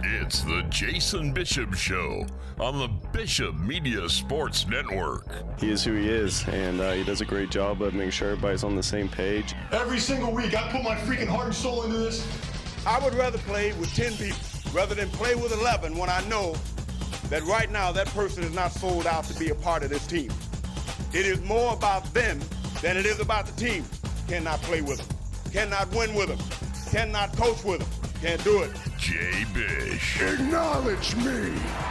It's the Jason Bishop Show on the Bishop Media Sports Network. He is who he is, and he does a great job of making sure everybody's on the same page. Every single week, I put my freaking heart and soul into this. I would rather play with 10 people rather than play with 11 when I know that right now that person is not sold out to be a part of this team. It is more about them than it is about the team. Cannot play with them. Cannot win with them. Cannot coach with them. Can't do it. Jay Bish. Acknowledge me.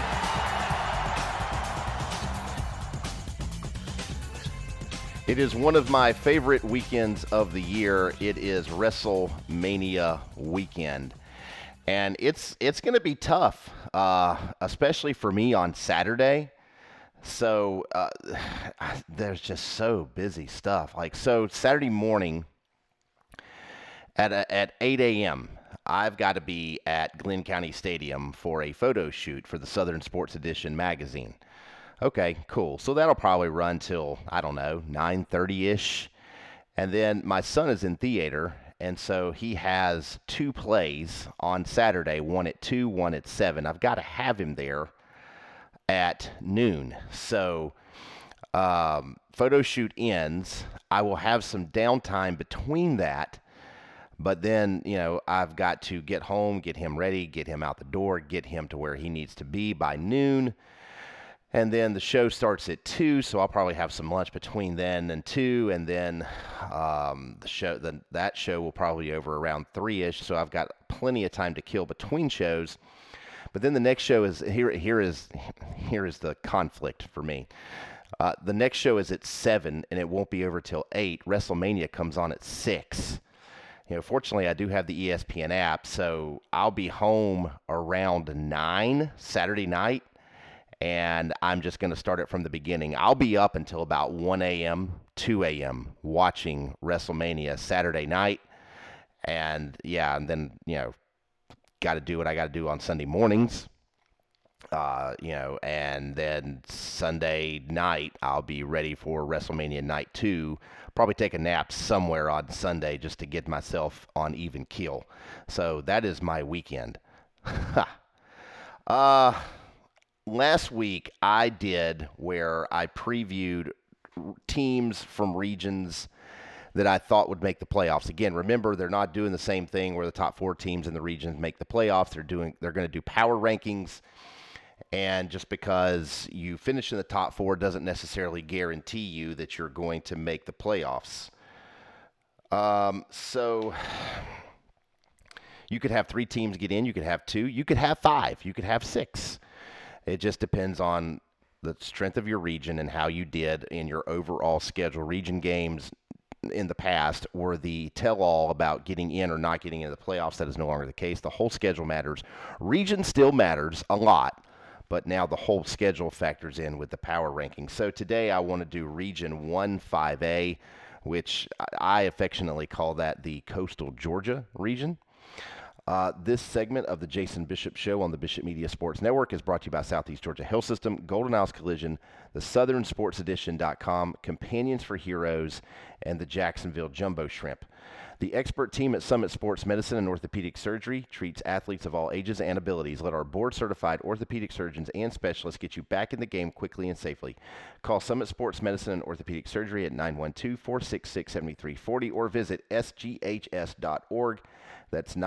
It is one of my favorite weekends of the year. It is WrestleMania weekend. And it's going to be tough, especially for me on Saturday. So there's just so busy stuff. So Saturday morning at 8 a.m., I've got to be at Glenn County Stadium for a photo shoot for the Southern Sports Edition magazine. Okay, cool. So that'll probably run till, 9:30-ish. And then my son is in theater, and so he has two plays on Saturday, one at 2, one at 7. I've got to have him there at noon. So photo shoot ends. I will have some downtime between that. But then, I've got to get home, get him ready, get him out the door, get him to where he needs to be by noon. And then the show starts at 2, so I'll probably have some lunch between then and 2. And then that show will probably be over around 3-ish, so I've got plenty of time to kill between shows. But then the next show is, here is the conflict for me. The next show is at 7, and it won't be over till 8. WrestleMania comes on at 6. Fortunately, I do have the ESPN app, so I'll be home around 9 Saturday night, and I'm just going to start it from the beginning. I'll be up until about 1 a.m., 2 a.m. watching WrestleMania Saturday night, and then, got to do what I got to do on Sunday mornings, and then Sunday night, I'll be ready for WrestleMania Night 2. Probably take a nap somewhere on Sunday just to get myself on even keel. So that is my weekend. Last week I did where I previewed teams from regions that I thought would make the playoffs. Again, remember, they're not doing the same thing where the top 4 teams in the regions make the playoffs. They're going to do power rankings. And just because you finish in the top 4 doesn't necessarily guarantee you that you're going to make the playoffs. So you could have 3 teams get in. You could have 2. You could have 5. You could have 6. It just depends on the strength of your region and how you did in your overall schedule. Region games in the past were the tell-all about getting in or not getting into the playoffs. That is no longer the case. The whole schedule matters. Region still matters a lot. But now the whole schedule factors in with the power rankings. So today I want to do Region 1-5A, which I affectionately call that the Coastal Georgia region. This segment of the Jason Bishop Show on the Bishop Media Sports Network is brought to you by Southeast Georgia Health System, Golden Isles Collision, the SouthernSportsEdition.com, Companions for Heroes, and the Jacksonville Jumbo Shrimp. The expert team at Summit Sports Medicine and Orthopedic Surgery treats athletes of all ages and abilities. Let our board-certified orthopedic surgeons and specialists get you back in the game quickly and safely. Call Summit Sports Medicine and Orthopedic Surgery at 912-466-7340 or visit sghs.org. That's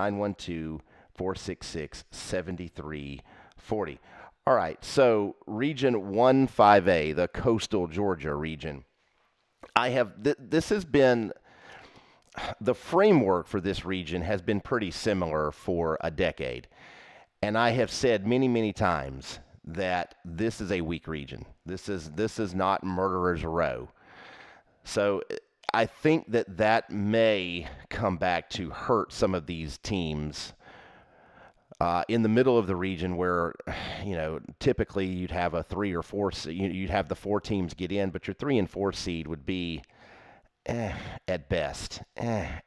912-466-7340. All right, so Region 1-5A, the Coastal Georgia region. This has been... The framework for this region has been pretty similar for a decade. And I have said many, many times that this is a weak region. This is not Murderer's Row. So I think that may come back to hurt some of these teams in the middle of the region where, typically you'd have a 3 or 4, you'd have the 4 teams get in, but your 3 and 4 seed would be at best. I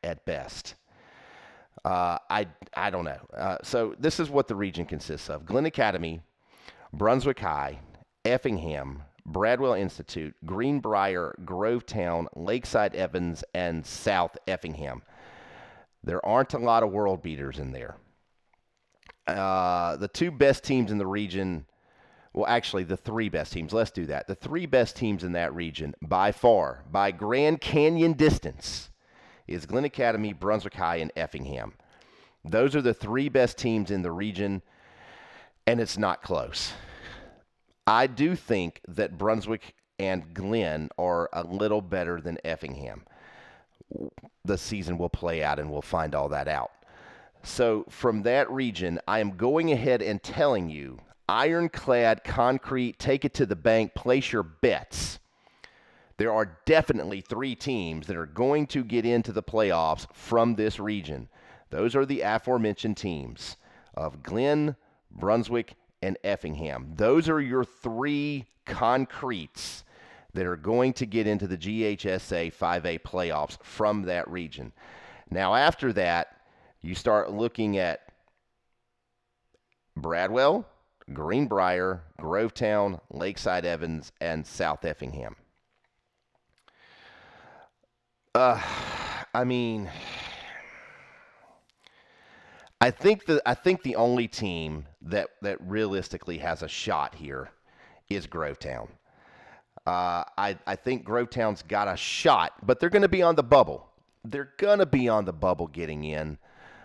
don't know. So this is what the region consists of. Glenn Academy, Brunswick High, Effingham, Bradwell Institute, Greenbrier, Grovetown, Lakeside Evans, and South Effingham. There aren't a lot of world beaters in there. The two best teams in the region, well, actually, the three best teams. Let's do that. The three best teams in that region, by far, by Grand Canyon distance, is Glenn Academy, Brunswick High, and Effingham. Those are the three best teams in the region, and it's not close. I do think that Brunswick and Glenn are a little better than Effingham. The season will play out, and we'll find all that out. So from that region, I am going ahead and telling you, ironclad, concrete, take it to the bank, place your bets. There are definitely three teams that are going to get into the playoffs from this region. Those are the aforementioned teams of Glenn, Brunswick, and Effingham. Those are your three concretes that are going to get into the GHSA 5A playoffs from that region. Now, after that, you start looking at Bradwell, Greenbrier, Grovetown, Lakeside Evans, and South Effingham. I think the only team that realistically has a shot here is Grovetown. I think Grovetown's got a shot, but they're going to be on the bubble. They're going to be on the bubble getting in.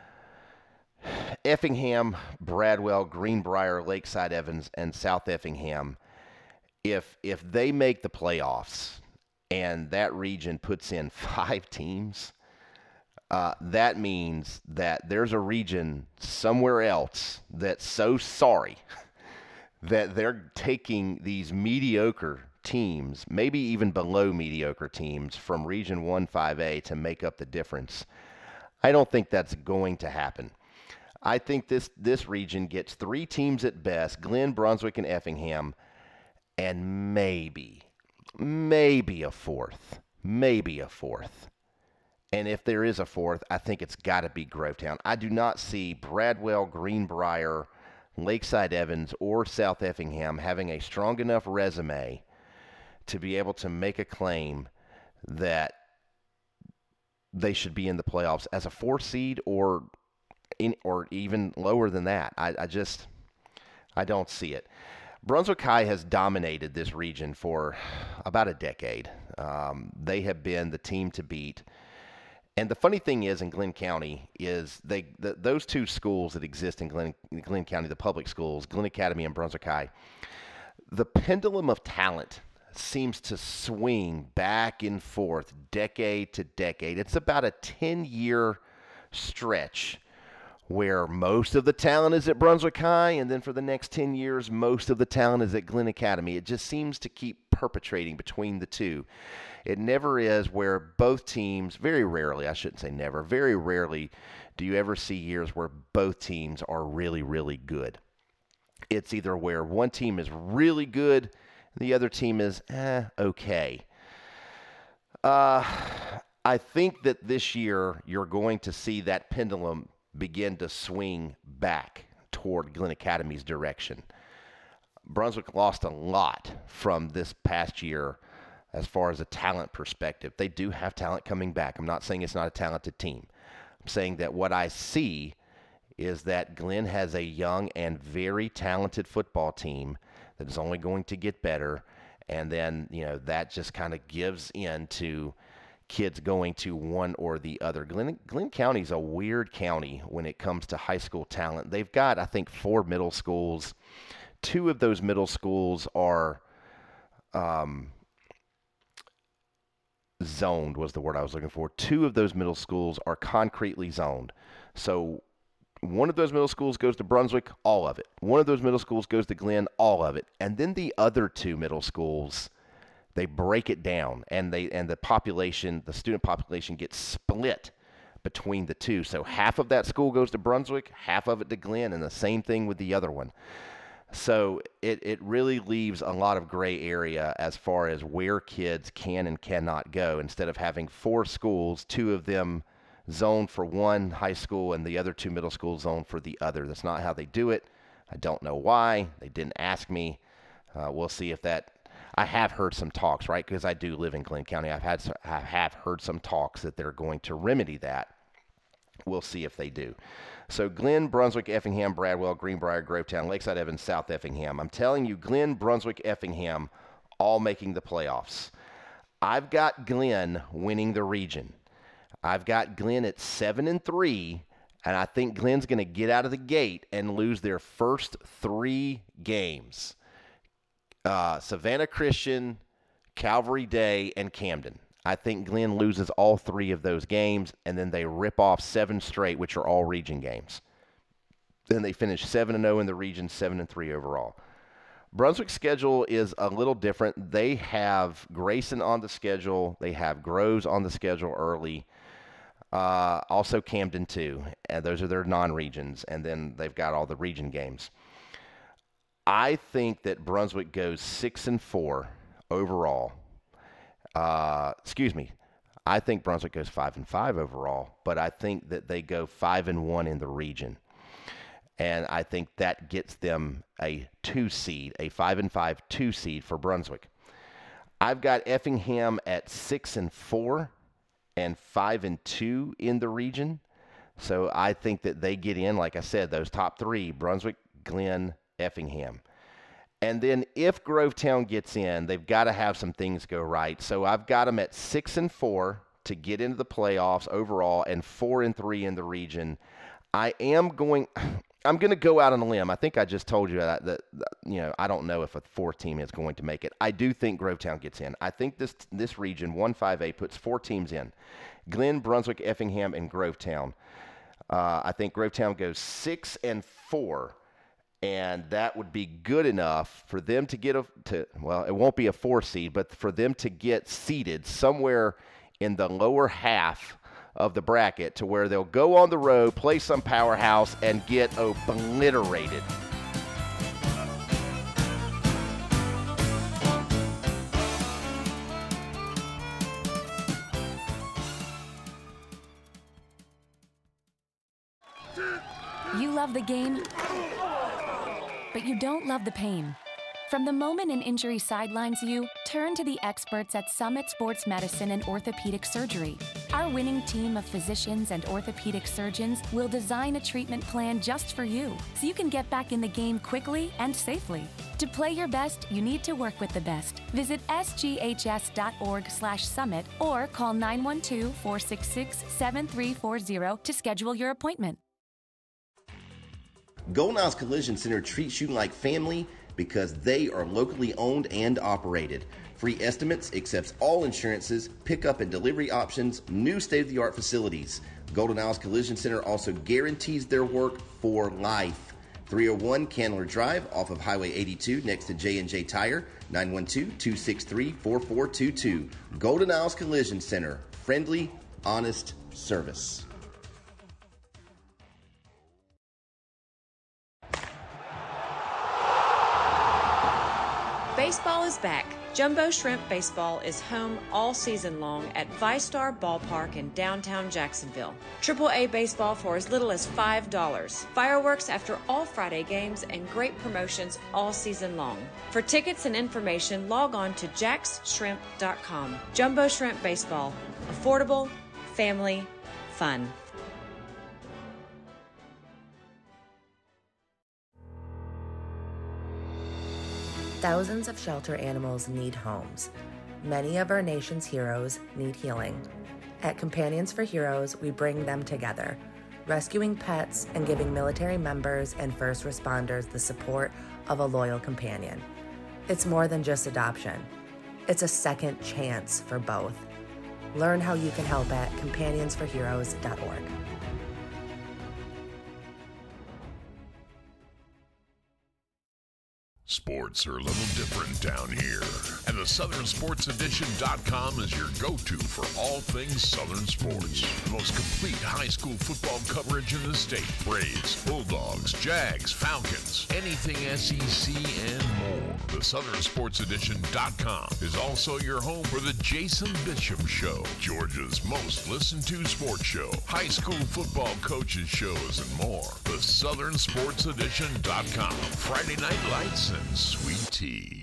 Effingham, Bradwell, Greenbrier, Lakeside Evans, and South Effingham, if they make the playoffs and that region puts in 5 teams, that means that there's a region somewhere else that's so sorry that they're taking these mediocre teams, maybe even below mediocre teams, from Region 1 5A to make up the difference. I don't think that's going to happen. I think this region gets 3 teams at best, Glenn, Brunswick, and Effingham, and maybe a fourth. Maybe a fourth. And if there is a fourth, I think it's got to be Grovetown. I do not see Bradwell, Greenbrier, Lakeside Evans, or South Effingham having a strong enough resume to be able to make a claim that they should be in the playoffs as a 4 seed or even lower than that. I don't see it. Brunswick High has dominated this region for about a decade. They have been the team to beat. And the funny thing is, in Glenn County, is those two schools that exist in Glenn County, the public schools, Glenn Academy and Brunswick High, the pendulum of talent seems to swing back and forth decade to decade. It's about a 10-year stretch where most of the talent is at Brunswick High, and then for the next 10 years, most of the talent is at Glenn Academy. It just seems to keep perpetrating between the two. It never is where both teams, very rarely, I shouldn't say never, very rarely do you ever see years where both teams are really, really good. It's either where one team is really good, the other team is okay. I think that this year you're going to see that pendulum begin to swing back toward Glenn Academy's direction. Brunswick lost a lot from this past year as far as a talent perspective. They do have talent coming back. I'm not saying it's not a talented team. I'm saying that what I see is that Glenn has a young and very talented football team that is only going to get better, and then, that just kind of gives in to kids going to one or the other. Glenn County is a weird county when it comes to high school talent. They've got, I think, 4 middle schools. 2 of those middle schools are zoned was the word I was looking for. 2 of those middle schools are concretely zoned. So one of those middle schools goes to Brunswick, all of it. One of those middle schools goes to Glenn, all of it. And then the other 2 middle schools, they break it down, and the population, the student population, gets split between the 2. So half of that school goes to Brunswick, half of it to Glenn, and the same thing with the other one. So it really leaves a lot of gray area as far as where kids can and cannot go. Instead of having 4 schools, 2 of them zoned for one high school and the other 2 middle schools zoned for the other. That's not how they do it. I don't know why. They didn't ask me. We'll see if that. I have heard some talks, right? Because I do live in Glenn County. I have heard some talks that they're going to remedy that. We'll see if they do. So Glenn, Brunswick, Effingham, Bradwell, Greenbrier, Grovetown, Lakeside Evans, South Effingham. I'm telling you, Glenn, Brunswick, Effingham, all making the playoffs. I've got Glenn winning the region. I've got Glenn at 7-3, and I think Glenn's going to get out of the gate and lose their first 3 games. Savannah Christian, Calvary Day, and Camden. I think Glenn loses all 3 of those games, and then they rip off 7 straight, which are all region games. Then they finish 7-0 in the region, 7-3 overall. Brunswick's schedule is a little different. They have Grayson on the schedule. They have Groves on the schedule early. Also Camden too. And those are their non-regions. And then they've got all the region games. I think that Brunswick goes 6-4 overall. I think Brunswick goes 5-5 overall, but I think that they go 5-1 in the region. And I think that gets them a 2 seed, a 5-5 2 seed for Brunswick. I've got Effingham at 6-4 and 5-2 in the region. So I think that they get in, like I said, those top 3, Brunswick, Glenn, Effingham. And then if Grovetown gets in, they've got to have some things go right. So I've got them at 6-4 to get into the playoffs overall and 4-3 in the region. I'm going to go out on a limb. I think I just told you that I don't know if a 4th team is going to make it. I do think Grovetown gets in. I think this region, 1-5A, puts 4 teams in. Glenn, Brunswick, Effingham, and Grovetown. I think Grovetown goes 6-4. And that would be good enough for them to get it won't be a 4 seed, but for them to get seeded somewhere in the lower half of the bracket to where they'll go on the road, play some powerhouse, and get obliterated. You love the game, but you don't love the pain. From the moment an injury sidelines you, turn to the experts at Summit Sports Medicine and Orthopedic Surgery. Our winning team of physicians and orthopedic surgeons will design a treatment plan just for you, so you can get back in the game quickly and safely. To play your best, you need to work with the best. Visit sghs.org/summit or call 912-466-7340 to schedule your appointment. Golden Isles Collision Center treats you like family because they are locally owned and operated. Free estimates, accepts all insurances, pickup and delivery options, new state-of-the-art facilities. Golden Isles Collision Center also guarantees their work for life. 301 Candler Drive off of Highway 82 next to J&J Tire, 912-263-4422. Golden Isles Collision Center, friendly, honest service. Baseball is back. Jumbo Shrimp Baseball is home all season long at ViStar Ballpark in downtown Jacksonville. AAA baseball for as little as $5. Fireworks after all Friday games and great promotions all season long. For tickets and information, log on to jaxshrimp.com. Jumbo Shrimp Baseball. Affordable, family, fun. Thousands of shelter animals need homes. Many of our nation's heroes need healing. At Companions for Heroes, we bring them together, rescuing pets and giving military members and first responders the support of a loyal companion. It's more than just adoption. It's a second chance for both. Learn how you can help at companionsforheroes.org. Sports are a little different down here, and the SouthernSportsEdition.com is your go-to for all things Southern sports. The most complete high school football coverage in the state. Braves, Bulldogs, Jags, Falcons, anything SEC and more. The SouthernSportsEdition.com is also your home for the Jason Bishop Show, Georgia's most listened to sports show, high school football coaches shows, and more. The SouthernSportsEdition.com. Friday Night Lights and sweet tea.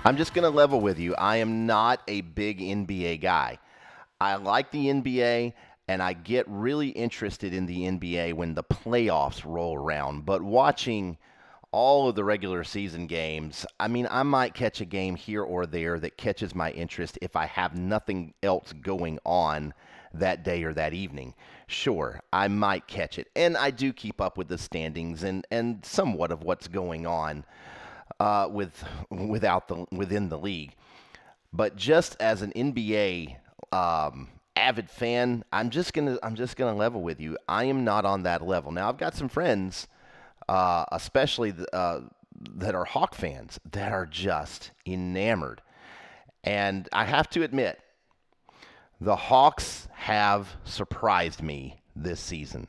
I'm just going to level with you. I am not a big NBA guy. I like the NBA, and I get really interested in the NBA when the playoffs roll around. But watching all of the regular season games, I mean, I might catch a game here or there that catches my interest if I have nothing else going on that day or that evening. Sure, I might catch it. And I do keep up with the standings and somewhat of what's going on within the league. But just as an NBA avid fan, I'm just gonna level with you. I am not on that level. Now, I've got some friends, especially that are Hawk fans, that are just enamored. And I have to admit, the Hawks have surprised me this season.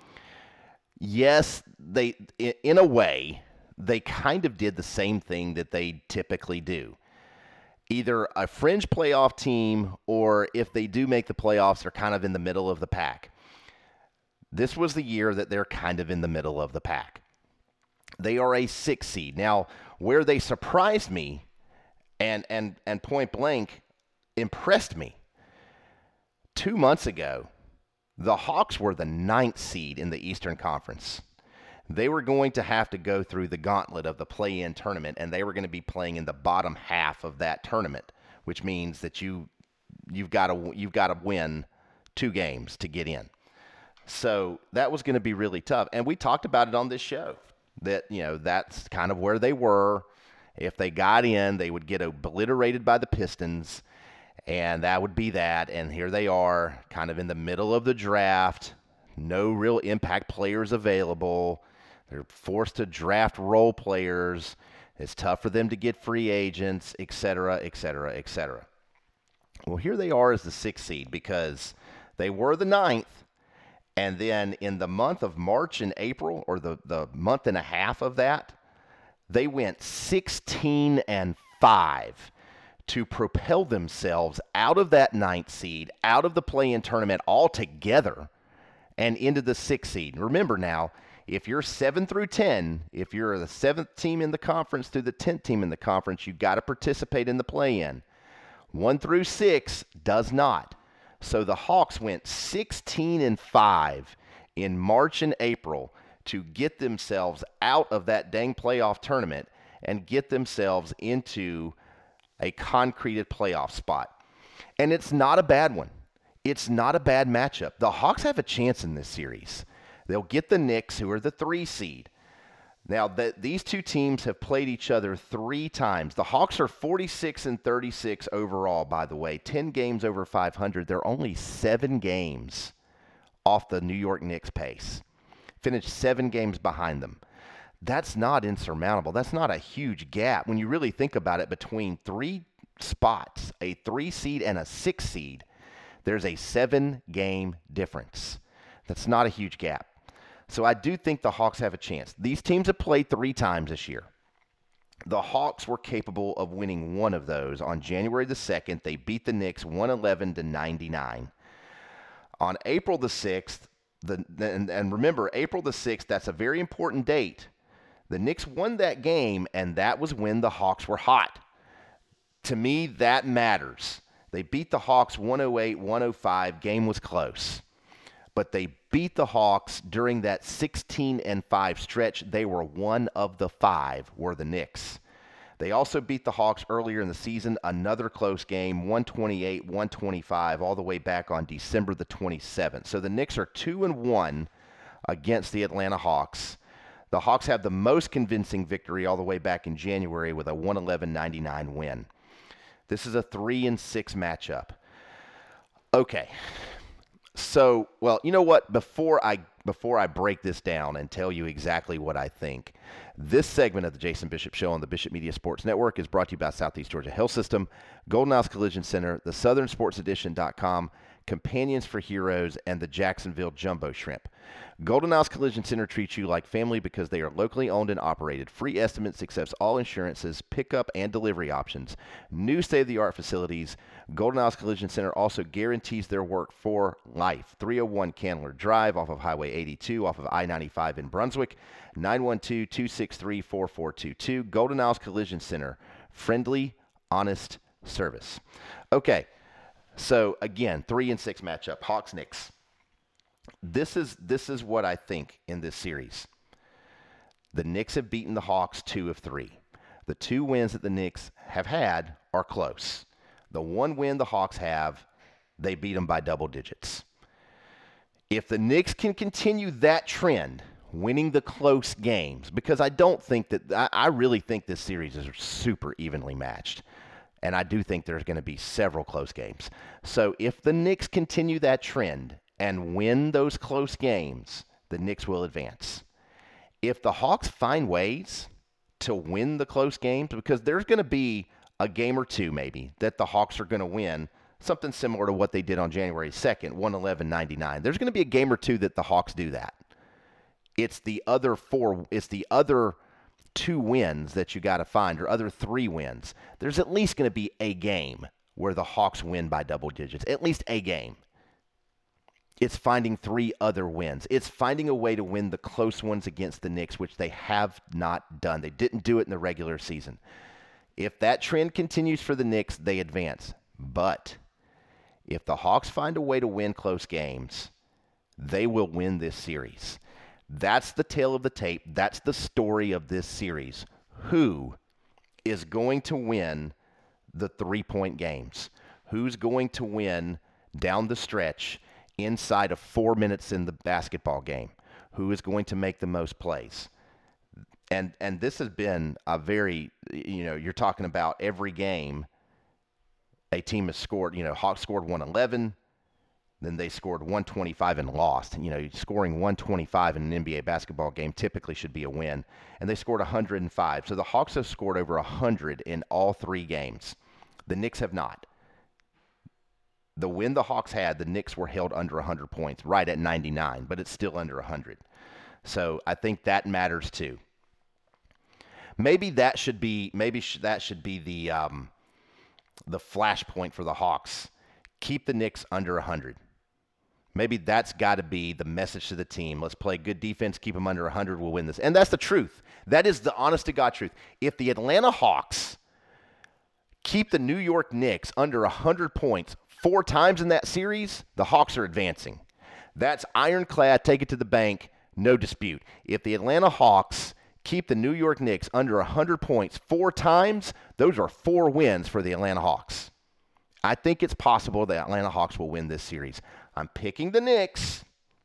Yes, they, in a way, they kind of did the same thing that they typically do. Either a fringe playoff team, or if they do make the playoffs, they're kind of in the middle of the pack. This was the year that they're kind of in the middle of the pack. They are a 6 seed. Now, where they surprised me and point blank impressed me, 2 months ago, the Hawks were the 9th seed in the Eastern Conference. They were going to have to go through the gauntlet of the play-in tournament, and they were going to be playing in the bottom half of that tournament, which means that you've got to win 2 games to get in. So that was going to be really tough, and we talked about it on this show that that's kind of where they were. If they got in, they would get obliterated by the Pistons, and that would be that. And here they are, kind of in the middle of the draft. No real impact players available. They're forced to draft role players. It's tough for them to get free agents, et cetera, et cetera, et cetera. Well, here they are as the 6th seed because they were the 9th. And then in the month of March and April, or the month and a half of that, they went 16-5 to propel themselves out of that 9th seed, out of the play-in tournament altogether, and into the 6th seed. Remember now, if you're 7 through 10, if you're the 7th team in the conference through the 10th team in the conference, you've got to participate in the play-in. 1 through 6 does not. So the Hawks went 16-5 in March and April to get themselves out of that dang playoff tournament and get themselves into a concreted playoff spot. And it's not a bad one. It's not a bad matchup. The Hawks have a chance in this series. They'll get the Knicks, who are the 3 seed. Now, these two teams have played each other 3 times. The Hawks are 46-36 overall, by the way. 10 games over 500. They're only 7 games off the New York Knicks pace. Finished 7 games behind them. That's not insurmountable. That's not a huge gap when you really think about it. Between 3 spots, a 3 seed and a 6 seed, there's a 7-game difference. That's not a huge gap. So I do think the Hawks have a chance. These teams have played 3 times this year. The Hawks were capable of winning one of those. On January the 2nd, they beat the Knicks 111-99. On April the 6th, and remember, April the 6th, that's a very important date. The Knicks won that game, and that was when the Hawks were hot. To me, that matters. They beat the Hawks 108-105. Game was close. But they beat the Hawks during that 16-5 stretch. They were one of the 5, were the Knicks. They also beat the Hawks earlier in the season, another close game, 128-125, all the way back on December the 27th. So the Knicks are 2-1 against the Atlanta Hawks. The Hawks have the most convincing victory all the way back in January with a 111-99 win. This is a 3-6 matchup. Okay. So, well, you know what? Before I break this down and tell you exactly what I think, this segment of the Jason Bishop Show on the Bishop Media Sports Network is brought to you by Southeast Georgia Health System, Golden House Collision Center, the SouthernSportsEdition.com, Companions for Heroes, and the Jacksonville Jumbo Shrimp. Golden House Collision Center treats you like family because they are locally owned and operated. Free estimates, accepts all insurances, pickup and delivery options. New state-of-the-art facilities. Golden House Collision Center also guarantees their work for life. 301 Candler Drive off of Highway 82 off of I-95 in Brunswick. 912-263-4422. Golden House Collision Center. Friendly, honest service. Okay, so again, 3-6 matchup, Hawks-Knicks. This is what I think in this series. The Knicks have beaten the Hawks 2 of 3. The 2 wins that the Knicks have had are close. The 1 win the Hawks have, they beat them by double digits. If the Knicks can continue that trend, winning the close games, because I really think this series is super evenly matched. And I do think there's going to be several close games. So if the Knicks continue that trend and win those close games, the Knicks will advance. If the Hawks find ways to win the close games, because there's going to be a game or two maybe that the Hawks are going to win, something similar to what they did on January 2nd, 111-99. There's going to be a game or two that the Hawks do that. It's the other 2 wins that you got to find, or other 3 wins. There's at least going to be a game where the Hawks win by double digits, at least a game. It's finding 3 other wins. It's finding a way to win the close ones against the Knicks, which they have not done. They didn't do it in the regular season. If that trend continues for the Knicks, they advance. But if the Hawks find a way to win close games, they will win this series. That's the tale of the tape. That's the story of this series. Who is going to win the 3-point games? Who's going to win down the stretch inside of 4 minutes in the basketball game? Who is going to make the most plays? And this has been a very, you're talking about every game a team has scored. Hawks scored 111, then they scored 125 and lost. Scoring 125 in an NBA basketball game typically should be a win. And they scored 105. So the Hawks have scored over 100 in all 3 games. The Knicks have not. The win the Hawks had, the Knicks were held under 100 points, right at 99, but it's still under 100. So I think that matters too. Maybe that should be the flashpoint for the Hawks. Keep the Knicks under 100. Maybe that's got to be the message to the team. Let's play good defense, keep them under 100, we'll win this. And that's the truth. That is the honest-to-God truth. If the Atlanta Hawks keep the New York Knicks under 100 points 4 times in that series, the Hawks are advancing. That's ironclad, take it to the bank, no dispute. If the Atlanta Hawks keep the New York Knicks under 100 points 4 times, those are 4 wins for the Atlanta Hawks. I think it's possible the Atlanta Hawks will win this series. I'm picking the Knicks,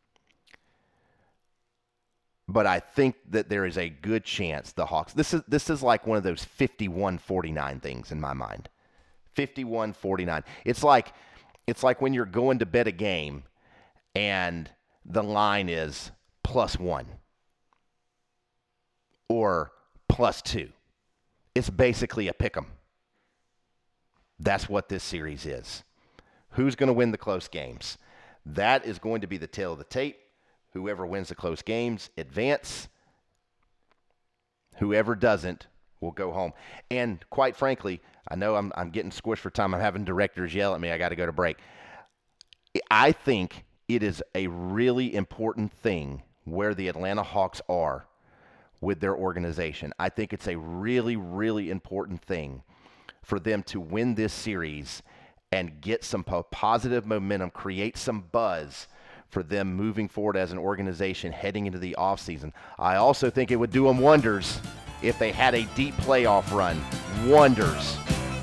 but I think that there is a good chance the Hawks. This is like one of those 51-49 things in my mind. 51-49. It's like when you're going to bet a game and the line is +1 or +2. It's basically a pick 'em. That's what this series is. Who's going to win the close games? That is going to be the tale of the tape. Whoever wins the close games, advance. Whoever doesn't will go home. And quite frankly, I know I'm getting squished for time. I'm having directors yell at me. I got to go to break. I think it is a really important thing where the Atlanta Hawks are with their organization. I think it's a really, really important thing for them to win this series and get some positive momentum, create some buzz for them moving forward as an organization heading into the offseason. I also think it would do them wonders if they had a deep playoff run. Wonders.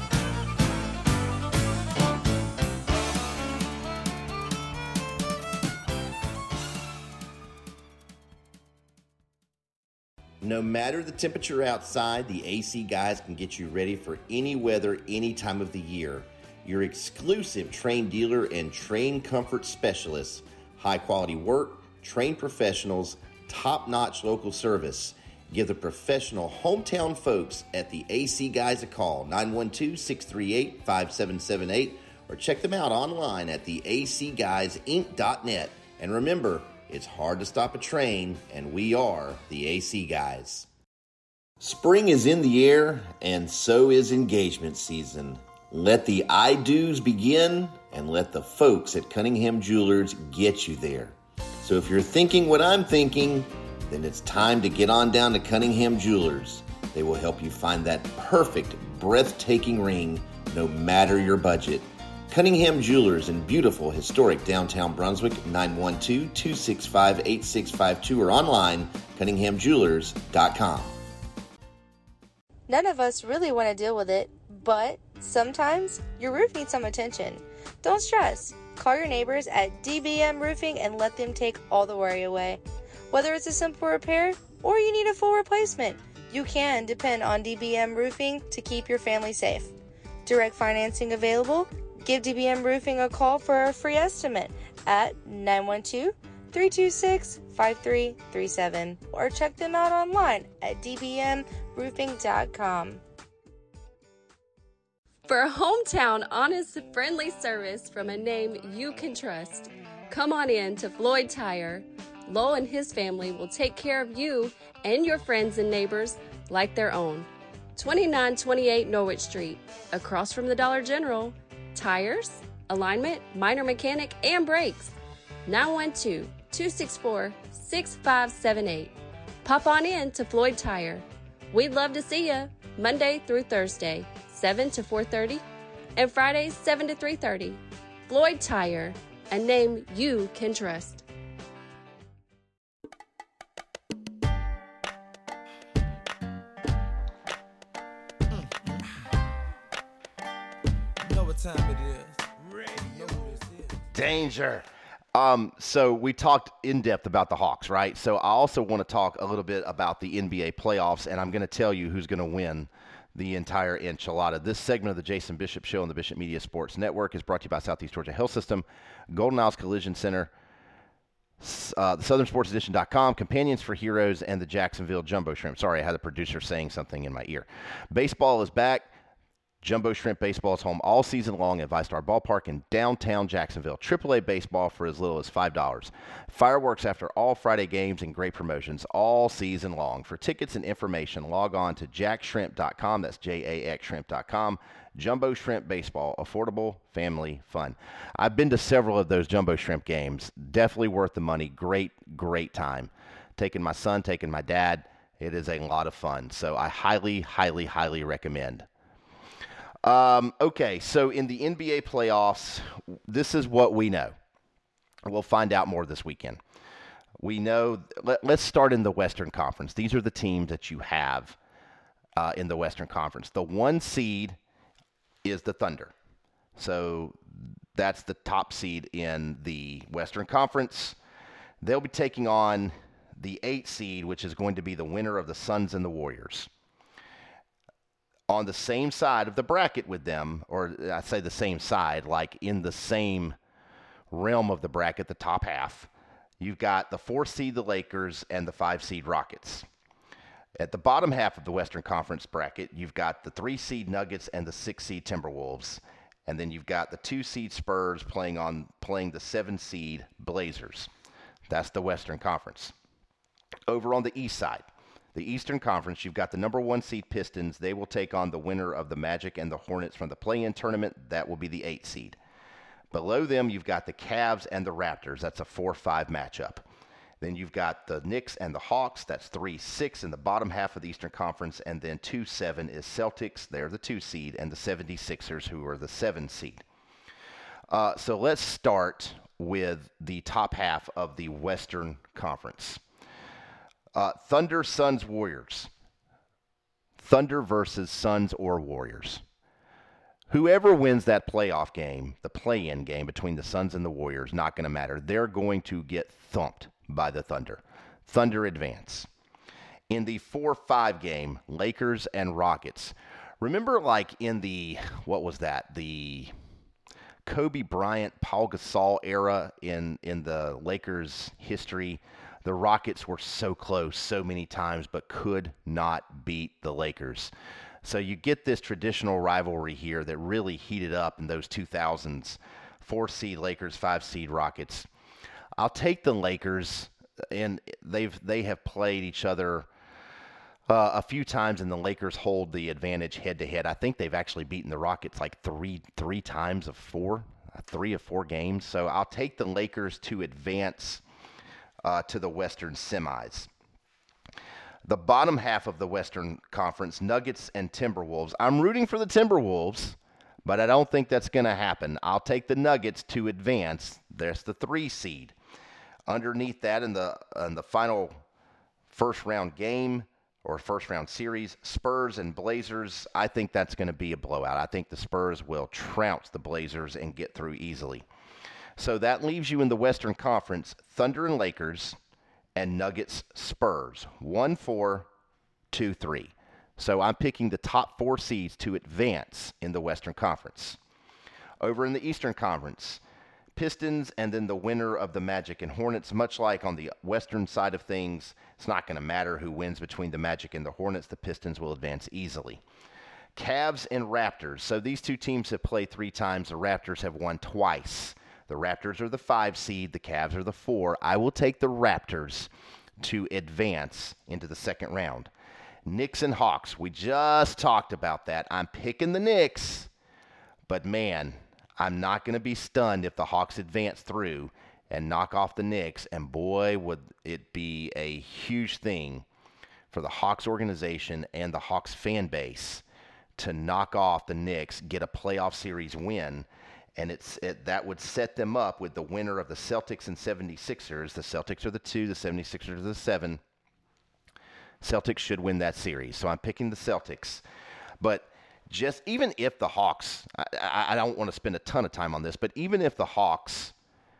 No matter the temperature outside, the AC Guys can get you ready for any weather, any time of the year. Your exclusive Trane dealer and Trane comfort specialists. High quality work, trained professionals, top-notch local service. Give the professional hometown folks at the AC Guys a call, 912-638-5778, or check them out online at theacguysinc.net. And remember, it's hard to stop a train, and we are the AC Guys. Spring is in the air, and so is engagement season. Let the I-dos begin, and let the folks at Cunningham Jewelers get you there. So if you're thinking what I'm thinking, then it's time to get on down to Cunningham Jewelers. They will help you find that perfect breathtaking ring, no matter your budget. Cunningham Jewelers in beautiful, historic downtown Brunswick, 912-265-8652 or online, cunninghamjewelers.com. None of us really want to deal with it, but sometimes your roof needs some attention. Don't stress. Call your neighbors at DBM Roofing and let them take all the worry away. Whether it's a simple repair or you need a full replacement, you can depend on DBM Roofing to keep your family safe. Direct financing available. Give DBM Roofing a call for a free estimate at 912-326-5337 or check them out online at dbmroofing.com. For a hometown, honest, friendly service from a name you can trust, come on in to Floyd Tire. Lowell and his family will take care of you and your friends and neighbors like their own. 2928 Norwich Street, across from the Dollar General. Tires, alignment, minor mechanic, and brakes. 912-264-6578. Pop on in to Floyd Tire. We'd love to see you Monday through Thursday, 7 to 4:30, and Fridays, 7 to 3:30. Floyd Tire, a name you can trust. Time it is. Danger. So we talked in depth about the Hawks, right? So I also want to talk a little bit about the NBA playoffs, and I'm going to tell you who's going to win the entire enchilada. This segment of the Jason Bishop Show on the Bishop Media Sports Network is brought to you by Southeast Georgia Health System, Golden Isles Collision Center, the SouthernSportsEdition.com, Companions for Heroes, and the Jacksonville Jumbo Shrimp. Sorry, I had the producer saying something in my ear. Baseball is back. Jumbo Shrimp Baseball is home all season long at VyStar Ballpark in downtown Jacksonville. AAA baseball for as little as $5. Fireworks after all Friday games and great promotions all season long. For tickets and information, log on to jaxshrimp.com. That's JAXshrimp.com. Jumbo Shrimp Baseball, affordable, family fun. I've been to several of those Jumbo Shrimp games. Definitely worth the money. Great, great time. Taking my son, taking my dad. It is a lot of fun. So I highly, highly, highly recommend. Okay, so in the NBA playoffs, this is what we know. We'll find out more this weekend. We know, let's start in the Western Conference. These are the teams that you have in the Western Conference. The 1 seed is the Thunder. So that's the top seed in the Western Conference. They'll be taking on the 8 seed, which is going to be the winner of the Suns and the Warriors. On the same side of the bracket with them, or I say the same side, like in the same realm of the bracket, the top half, you've got the 4 seed, the Lakers, and the 5 seed Rockets. At the bottom half of the Western Conference bracket, you've got the 3 seed Nuggets and the 6 seed Timberwolves. And then you've got the 2 seed Spurs playing the 7 seed Blazers. That's the Western Conference. Over on the east side, the Eastern Conference, you've got the number 1 seed Pistons. They will take on the winner of the Magic and the Hornets from the play-in tournament. That will be the 8 seed. Below them, you've got the Cavs and the Raptors. That's a 4-5 matchup. Then you've got the Knicks and the Hawks. That's 3-6 in the bottom half of the Eastern Conference. And then 2-7 is Celtics. They're the 2 seed. And the 76ers, who are the 7 seed. So let's start with the top half of the Western Conference. Thunder, Suns, Warriors. Thunder versus Suns or Warriors. Whoever wins that playoff game, the play-in game between the Suns and the Warriors, not going to matter. They're going to get thumped by the Thunder. Thunder advance. In the 4-5 game, Lakers and Rockets. Remember, like in the, what was that? The Kobe Bryant, Paul Gasol era in the Lakers history. The Rockets were so close so many times, but could not beat the Lakers. So you get this traditional rivalry here that really heated up in those 2000s. 4 seed Lakers, 5 seed Rockets. I'll take the Lakers, and they have played each other a few times, and the Lakers hold the advantage head-to-head. I think they've actually beaten the Rockets like three times of 4, 3 of 4 games. So I'll take the Lakers to advance to the Western semis. The bottom half of the Western Conference, Nuggets and Timberwolves. I'm rooting for the Timberwolves, but I don't think that's going to happen. I'll take the Nuggets to advance. There's the 3 seed. Underneath that in the final first-round game or first-round series, Spurs and Blazers, I think that's going to be a blowout. I think the Spurs will trounce the Blazers and get through easily. So that leaves you in the Western Conference, Thunder and Lakers, and Nuggets Spurs. 1-4, 2-3. So I'm picking the top 4 seeds to advance in the Western Conference. Over in the Eastern Conference, Pistons and then the winner of the Magic and Hornets. Much like on the Western side of things, it's not going to matter who wins between the Magic and the Hornets. The Pistons will advance easily. Cavs and Raptors. So these 2 teams have played 3 times. The Raptors have won twice. The Raptors are the 5 seed. The Cavs are the 4. I will take the Raptors to advance into the second round. Knicks and Hawks. We just talked about that. I'm picking the Knicks, but man, I'm not going to be stunned if the Hawks advance through and knock off the Knicks, and boy, would it be a huge thing for the Hawks organization and the Hawks fan base to knock off the Knicks, get a playoff series win, and that would set them up with the winner of the Celtics and 76ers. The Celtics are the 2, the 76ers are the 7. Celtics should win that series, so I'm picking the Celtics. But just even if the Hawks, I don't want to spend a ton of time on this, but even if the Hawks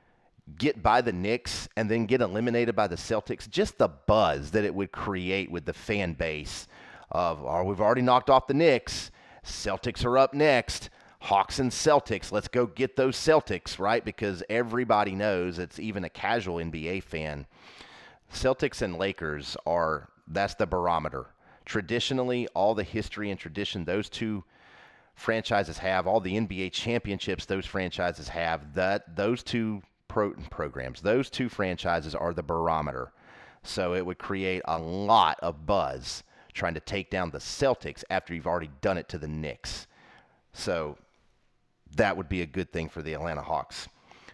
get by the Knicks and then get eliminated by the Celtics, just the buzz that it would create with the fan base of, we've already knocked off the Knicks, Celtics are up next, Hawks and Celtics, let's go get those Celtics, right? Because everybody knows, it's even a casual NBA fan, Celtics and Lakers that's the barometer. Traditionally, all the history and tradition those 2 franchises have, all the NBA championships those franchises have, those 2 programs, those 2 franchises are the barometer. So it would create a lot of buzz trying to take down the Celtics after you've already done it to the Knicks. So that would be a good thing for the Atlanta Hawks.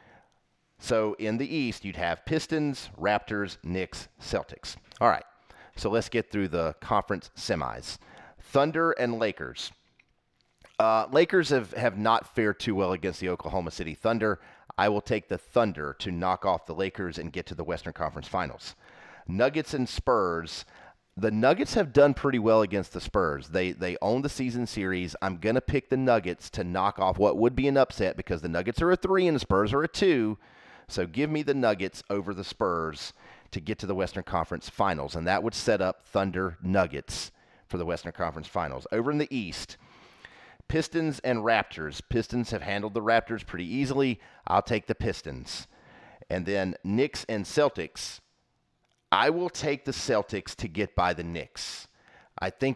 So in the East, you'd have Pistons, Raptors, Knicks, Celtics. All right. So let's get through the conference semis. Thunder and Lakers. Lakers have not fared too well against the Oklahoma City Thunder. I will take the Thunder to knock off the Lakers and get to the Western Conference Finals. Nuggets and Spurs. The Nuggets have done pretty well against the Spurs. They own the season series. I'm going to pick the Nuggets to knock off what would be an upset because the Nuggets are a 3 and the Spurs are a 2. So give me the Nuggets over the Spurs to get to the Western Conference Finals, and that would set up Thunder Nuggets for the Western Conference Finals. Over in the East, Pistons and Raptors. Pistons have handled the Raptors pretty easily. I'll take the Pistons. And then Knicks and Celtics. I will take the Celtics to get by the Knicks. I think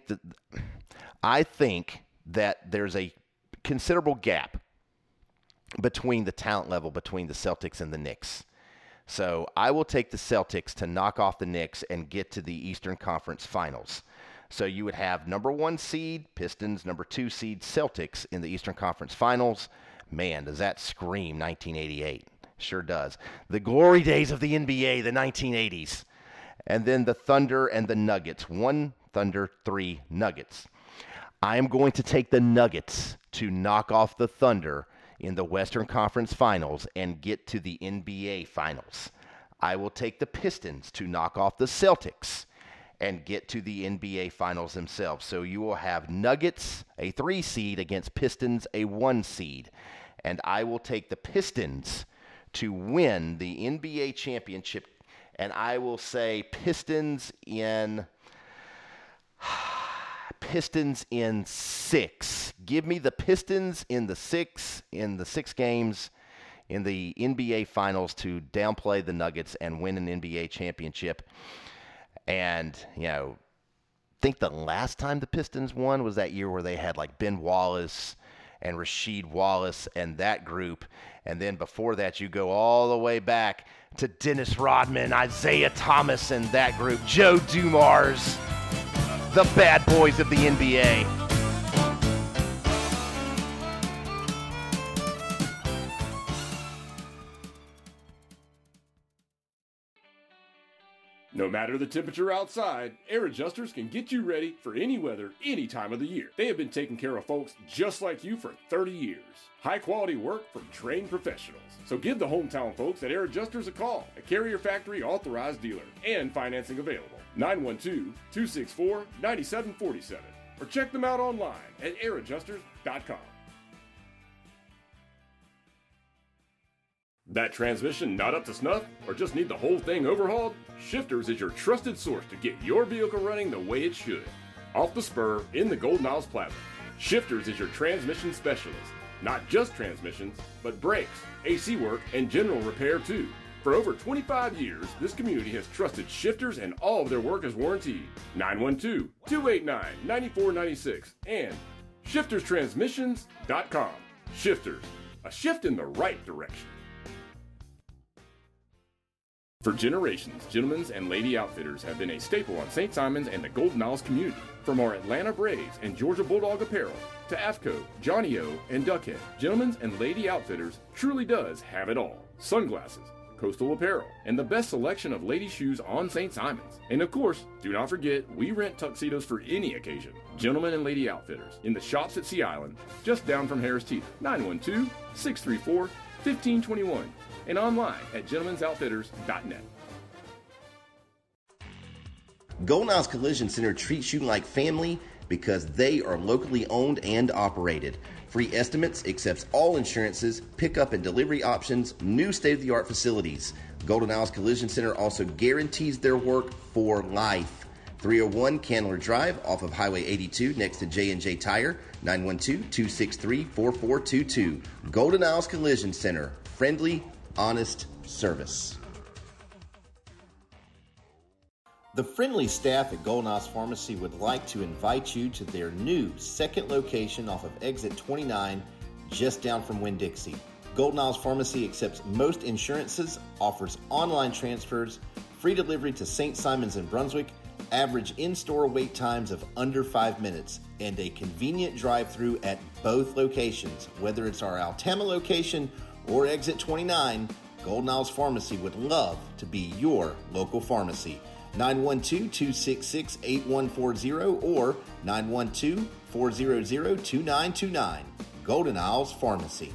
that there's a considerable gap between the talent level between the Celtics and the Knicks. So I will take the Celtics to knock off the Knicks and get to the Eastern Conference Finals. So you would have number 1 seed, Pistons, number 2 seed, Celtics in the Eastern Conference Finals. Man, does that scream 1988. Sure does. The glory days of the NBA, the 1980s. And then the Thunder and the Nuggets. 1 Thunder, 3 Nuggets. I am going to take the Nuggets to knock off the Thunder in the Western Conference Finals and get to the NBA Finals. I will take the Pistons to knock off the Celtics and get to the NBA Finals themselves. So you will have Nuggets, a 3 seed, against Pistons, a 1 seed. And I will take the Pistons to win the NBA championship. And I will say Pistons in 6. Give me the Pistons in the 6 games in the NBA Finals to downplay the Nuggets and win an NBA championship. And, I think the last time the Pistons won was that year where they had like Ben Wallace and Rasheed Wallace and that group. And then before that, you go all the way back to Dennis Rodman, Isaiah Thomas and that group, Joe Dumars, the bad boys of the NBA. No No matter the temperature outside, Air Adjusters can get you ready for any weather, any time of the year. They have been taking care of folks just like you for 30 years. High quality work from trained professionals. So give the hometown folks at Air Adjusters a call, a Carrier Factory authorized dealer, and financing available. 912-264-9747. Or check them out online at airadjusters.com. That transmission not up to snuff, or just need the whole thing overhauled? Shifters is your trusted source to get your vehicle running the way it should. Off the spur, in the Golden Isles Plaza. Shifters is your transmission specialist. Not just transmissions, but brakes, AC work, and general repair too. For over 25 years, this community has trusted Shifters, and all of their work is warranted. 912-289-9496 and shifterstransmissions.com. Shifters, a shift in the right direction. For generations, Gentlemen's and Lady Outfitters have been a staple on St. Simons and the Golden Isles community. From our Atlanta Braves and Georgia Bulldog apparel to AFCO, Johnny O, and Duckhead, Gentlemen's and Lady Outfitters truly does have it all. Sunglasses, coastal apparel, and the best selection of lady shoes on St. Simons. And of course, do not forget, we rent tuxedos for any occasion. Gentlemen and Lady Outfitters, in the shops at Sea Island, just down from Harris Teeter, 912-634-1521, and online at gentlemensoutfitters.net. Golden Isles Collision Center treats you like family because they are locally owned and operated. Free estimates, accepts all insurances, pickup and delivery options, new state-of-the-art facilities. Golden Isles Collision Center also guarantees their work for life. 301 Candler Drive off of Highway 82 next to J&J Tire, 912-263-4422. Golden Isles Collision Center, friendly, honest service. The friendly staff at Golden Isles Pharmacy would like to invite you to their new second location off of Exit 29, just down from Winn-Dixie. Golden Isles Pharmacy accepts most insurances, offers online transfers, free delivery to St. Simons and Brunswick, average in-store wait times of under 5 minutes, and a convenient drive-through at both locations. Whether it's our Altama location or Exit 29, Golden Isles Pharmacy would love to be your local pharmacy. 912-266-8140 or 912-400-2929. Golden Isles Pharmacy.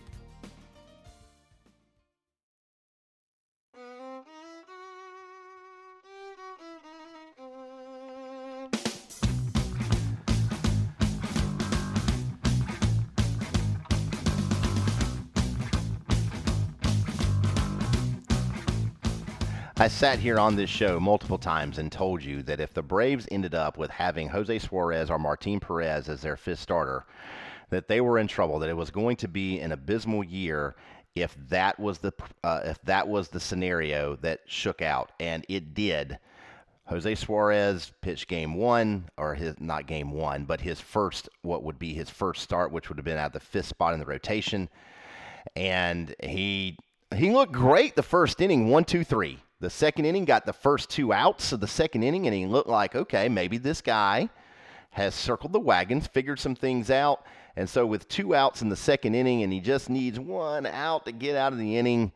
I sat here on this show multiple times and told you that if the Braves ended up with having Jose Suarez or Martin Perez as their fifth starter, that they were in trouble, that it was going to be an abysmal year if that was the scenario that shook out, and it did. Jose Suarez pitched game one, or not game one, but his first, what would be his first start, which would have been at the fifth spot in the rotation, and he looked great the first inning, 1-2-3. The second inning got the first two outs of the second inning, and he looked like, okay, maybe this guy has circled the wagons, figured some things out. And so with two outs in the second inning, and he just needs one out to get out of the inning,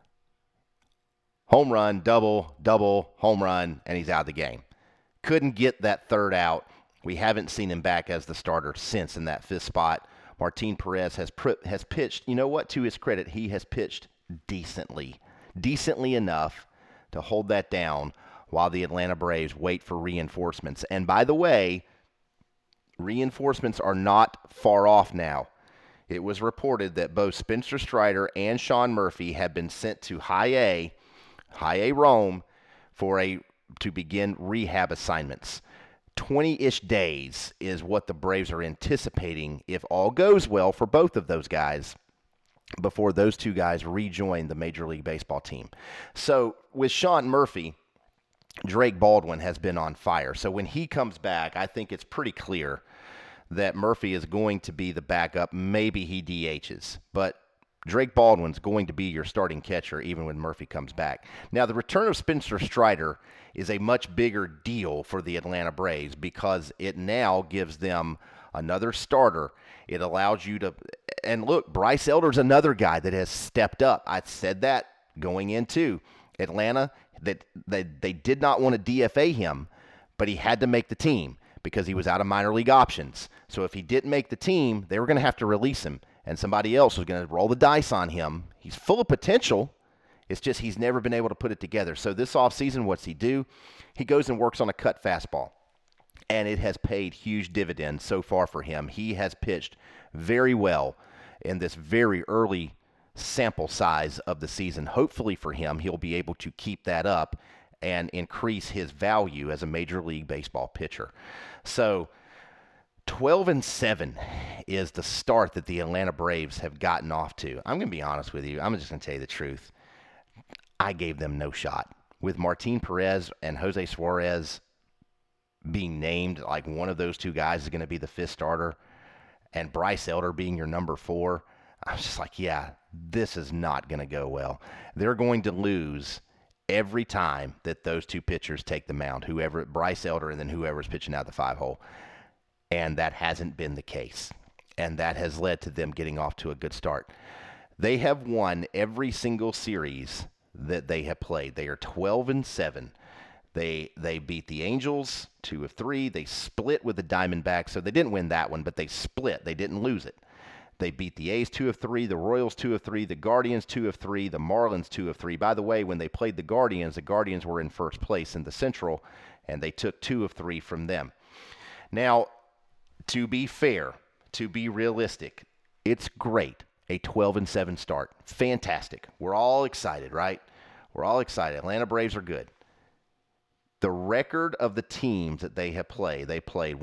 home run, double, home run, and he's out of the game. Couldn't get that third out. We haven't seen him back as the starter since in that fifth spot. Martin Perez has pitched, you know what, to his credit, he has pitched decently enough to hold that down while the Atlanta Braves wait for reinforcements. And by the way, reinforcements are not far off now. It was reported that both Spencer Strider and Sean Murphy have been sent to High A Rome to begin rehab assignments. 20-ish days is what the Braves are anticipating, if all goes well for both of those guys, before those two guys rejoin the Major League Baseball team. So with Sean Murphy, Drake Baldwin has been on fire. So when he comes back, I think it's pretty clear that Murphy is going to be the backup. Maybe he DHs, but Drake Baldwin's going to be your starting catcher even when Murphy comes back. Now, the return of Spencer Strider is a much bigger deal for the Atlanta Braves because it now gives them another starter. It allows you to, and look, Bryce Elder's another guy that has stepped up. I said that going into Atlanta. that they did not want to DFA him, but he had to make the team because he was out of minor league options. So if he didn't make the team, they were going to have to release him, and somebody else was going to roll the dice on him. He's full of potential. It's just he's never been able to put it together. So this offseason, what's he do? He goes and works on a cut fastball, and it has paid huge dividends so far for him. He has pitched very well in this very early sample size of the season. Hopefully for him, he'll be able to keep that up and increase his value as a Major League Baseball pitcher. So 12-7 is the start that the Atlanta Braves have gotten off to. I'm going to be honest with you. I'm just going to tell you the truth. I gave them no shot. With Martin Perez and Jose Suarez being named like one of those two guys is going to be the fifth starter, and Bryce Elder being your number 4, I was just like, yeah, this is not going to go well. They're going to lose every time that those two pitchers take the mound, whoever, Bryce Elder and then whoever's pitching out the 5-hole. And that hasn't been the case. And that has led to them getting off to a good start. They have won every single series that they have played. They are 12-7. They beat the Angels 2 of 3. They split with the Diamondbacks. So they didn't win that one, but they split. They didn't lose it. They beat the A's 2 of 3, the Royals 2 of 3, the Guardians 2 of 3, the Marlins 2 of 3. By the way, when they played the Guardians were in first place in the Central, and they took 2 of 3 from them. Now, to be fair, to be realistic, it's great. A 12-7 start. Fantastic. We're all excited, right? We're all excited. Atlanta Braves are good. The record of the teams that they have played, they played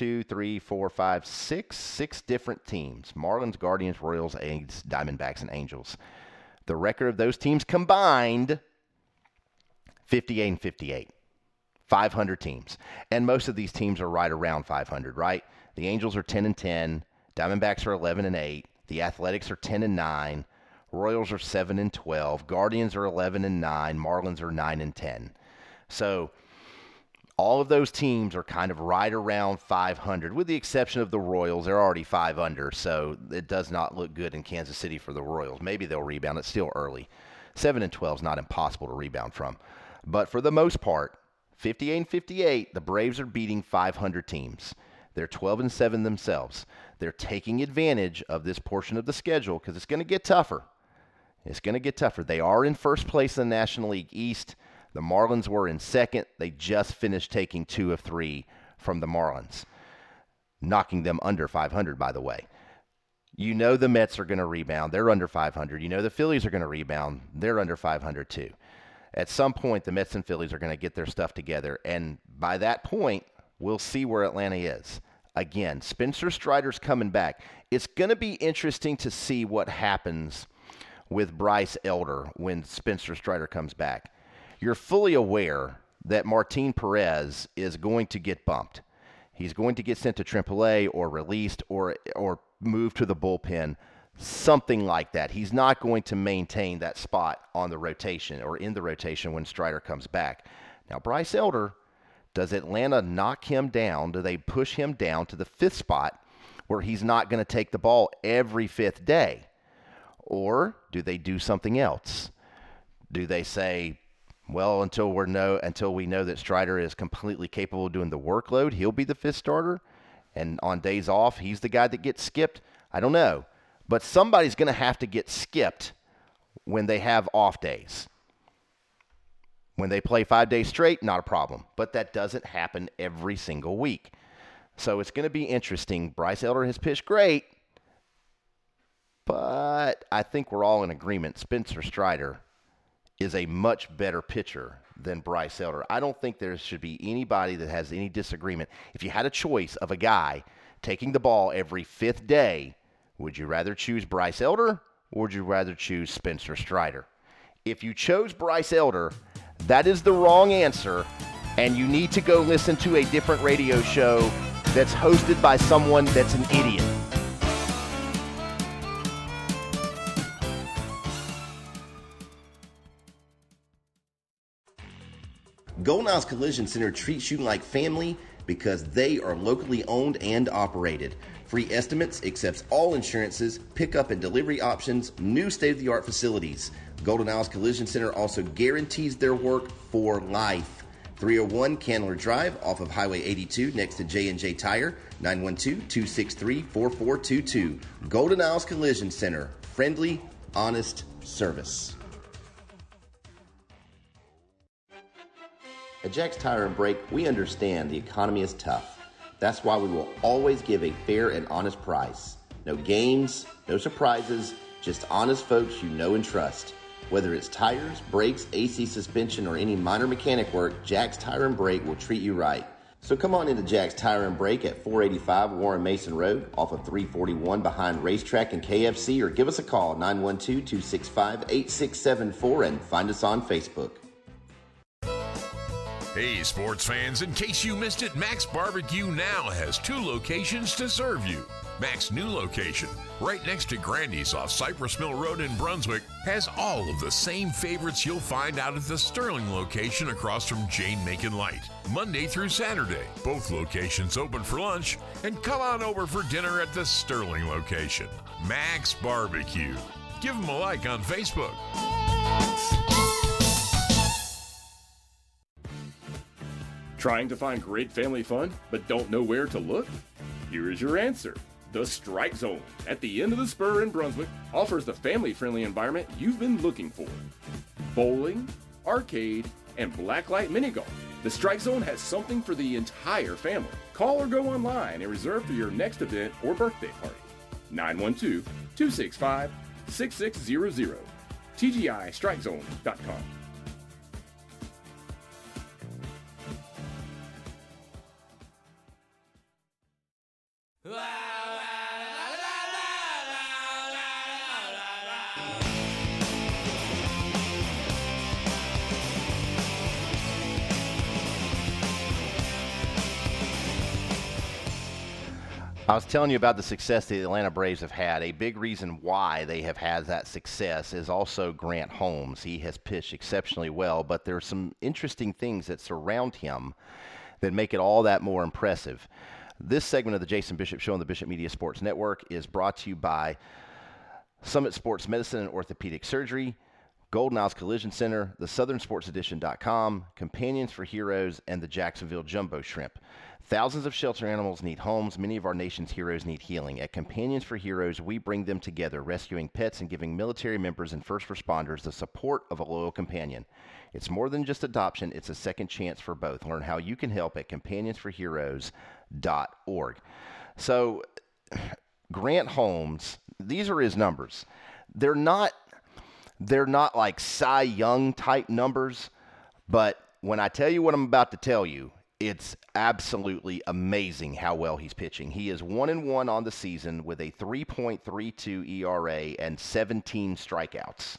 6 different teams. Marlins, Guardians, Royals, A's, Diamondbacks, and Angels. The record of those teams combined, 58-58. 500 teams. And most of these teams are right around 500, right? The Angels are 10-10. Diamondbacks are 11-8. The Athletics are 10-9. Royals are 7-12. Guardians are 11-9. Marlins are 9-10. So all of those teams are kind of right around 500, with the exception of the Royals. They're already 5 under, so it does not look good in Kansas City for the Royals. Maybe they'll rebound. It's still early. 7-12 is not impossible to rebound from. But for the most part, 58-58, the Braves are beating 500 teams. They're 12-7 themselves. They're taking advantage of this portion of the schedule because it's going to get tougher. It's going to get tougher. They are in first place in the National League East. The Marlins were in second. They just finished taking 2 of 3 from the Marlins, knocking them under 500, by the way. You know the Mets are going to rebound. They're under 500. You know the Phillies are going to rebound. They're under 500 too. At some point, the Mets and Phillies are going to get their stuff together, and by that point, we'll see where Atlanta is. Again, Spencer Strider's coming back. It's going to be interesting to see what happens with Bryce Elder when Spencer Strider comes back. You're fully aware that Martin Perez is going to get bumped. He's going to get sent to AAA or released or moved to the bullpen, something like that. He's not going to maintain that spot on the rotation or in the rotation when Strider comes back. Now, Bryce Elder, does Atlanta knock him down? Do they push him down to the 5th spot where he's not going to take the ball every 5th day? Or do they do something else? Do they say, well, until we know that Strider is completely capable of doing the workload, he'll be the 5th starter, and on days off, he's the guy that gets skipped? I don't know. But somebody's going to have to get skipped when they have off days. When they play 5 days straight, not a problem. But that doesn't happen every single week. So it's going to be interesting. Bryce Elder has pitched great, but I think we're all in agreement. Spencer Strider is a much better pitcher than Bryce Elder. I don't think there should be anybody that has any disagreement. If you had a choice of a guy taking the ball every 5th day, would you rather choose Bryce Elder or would you rather choose Spencer Strider? If you chose Bryce Elder, that is the wrong answer, and you need to go listen to a different radio show that's hosted by someone that's an idiot. Golden Isles Collision Center treats you like family because they are locally owned and operated. Free estimates, accepts all insurances, pickup and delivery options, new state-of-the-art facilities. Golden Isles Collision Center also guarantees their work for life. 301 Candler Drive off of Highway 82 next to J&J Tire, 912-263-4422. Golden Isles Collision Center, friendly, honest service. At Jack's Tire and Brake, we understand the economy is tough. That's why we will always give a fair and honest price. No games, no surprises, just honest folks you know and trust. Whether it's tires, brakes, AC suspension, or any minor mechanic work, Jack's Tire and Brake will treat you right. So come on into Jack's Tire and Brake at 485 Warren Mason Road off of 341 behind Racetrack and KFC, or give us a call 912-265-8674 and find us on Facebook. Hey, sports fans, in case you missed it, Max Barbecue now has 2 locations to serve you. Mac's new location, right next to Grandy's off Cypress Mill Road in Brunswick, has all of the same favorites you'll find out at the Sterling location across from Jane Macon Light, Monday through Saturday. Both locations open for lunch, and come on over for dinner at the Sterling location. Mac's Barbecue. Give them a like on Facebook. Trying to find great family fun, but don't know where to look? Here is your answer. The Strike Zone at the end of the spur in Brunswick offers the family-friendly environment you've been looking for. Bowling, arcade, and blacklight mini golf. The Strike Zone has something for the entire family. Call or go online and reserve for your next event or birthday party. 912-265-6600. TGIStrikeZone.com. I was telling you about the success the Atlanta Braves have had. A big reason why they have had that success is also Grant Holmes. He has pitched exceptionally well, but there are some interesting things that surround him that make it all that more impressive. This segment of the Jason Bishop Show on the Bishop Media Sports Network is brought to you by Summit Sports Medicine and Orthopedic Surgery, Golden Isles Collision Center, the SouthernSportsEdition.com, Companions for Heroes, and the Jacksonville Jumbo Shrimp. Thousands of shelter animals need homes. Many of our nation's heroes need healing. At Companions for Heroes, we bring them together, rescuing pets and giving military members and first responders the support of a loyal companion. It's more than just adoption. It's a second chance for both. Learn how you can help at companionsforheroes.org. So, Grant Holmes, these are his numbers. They're not like Cy Young type numbers, but when I tell you what I'm about to tell you, it's absolutely amazing how well he's pitching. He is 1-1 on the season with a 3.32 ERA and 17 strikeouts.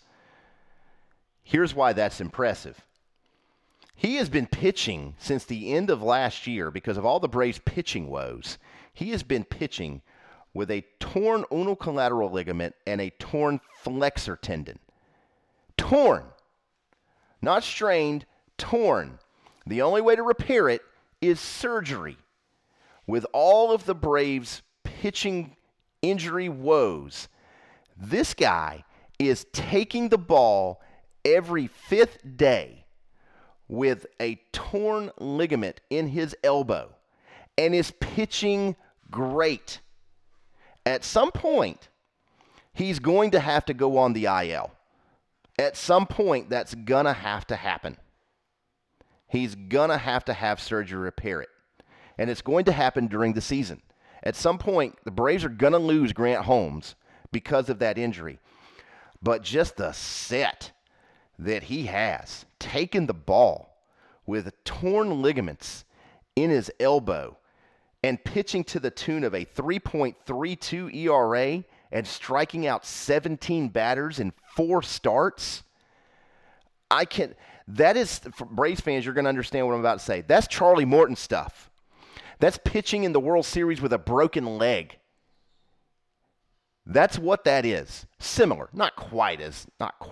Here's why that's impressive. He has been pitching since the end of last year because of all the Braves' pitching woes. He has been pitching with a torn unicollateral ligament and a torn flexor tendon. Torn. Not strained, torn. The only way to repair it is surgery. With all of the Braves' pitching injury woes, this guy is taking the ball every 5th day with a torn ligament in his elbow and is pitching great. At some point, he's going to have to go on the IL. At some point, that's going to have to happen. He's going to have surgery to repair it. And it's going to happen during the season. At some point, the Braves are going to lose Grant Holmes because of that injury. But just the set that he has, taken the ball with torn ligaments in his elbow and pitching to the tune of a 3.32 ERA and striking out 17 batters in 4 starts, that is, for Braves fans, you're going to understand what I'm about to say. That's Charlie Morton stuff. That's pitching in the World Series with a broken leg. That's what that is. Similar, not quite as